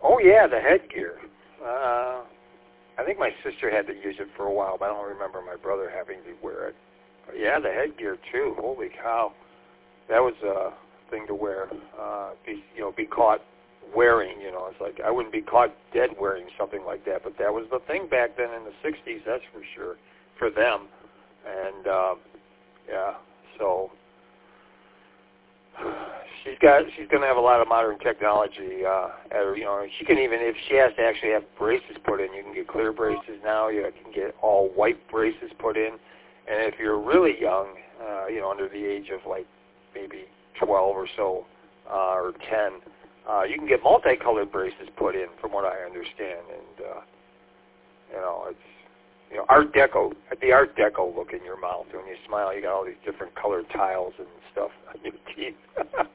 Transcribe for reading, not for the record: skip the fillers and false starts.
Oh, yeah, the headgear. I think my sister had to use it for a while, but I don't remember my brother having to wear it. But yeah, the headgear, too. Holy cow. That was a thing to wear. Be caught wearing, It's like I wouldn't be caught dead wearing something like that, but that was the thing back then in the 60s, that's for sure, for them. And, so she's going to have a lot of modern technology at her, she can even, if she has to actually have braces put in, you can get clear braces now, you can get all white braces put in, and if you're really young, under the age of like maybe 12 or so, or 10, you can get multicolored braces put in, from what I understand, and, it's, Art Deco, the Art Deco look in your mouth. When you smile, you got all these different colored tiles and stuff on your teeth.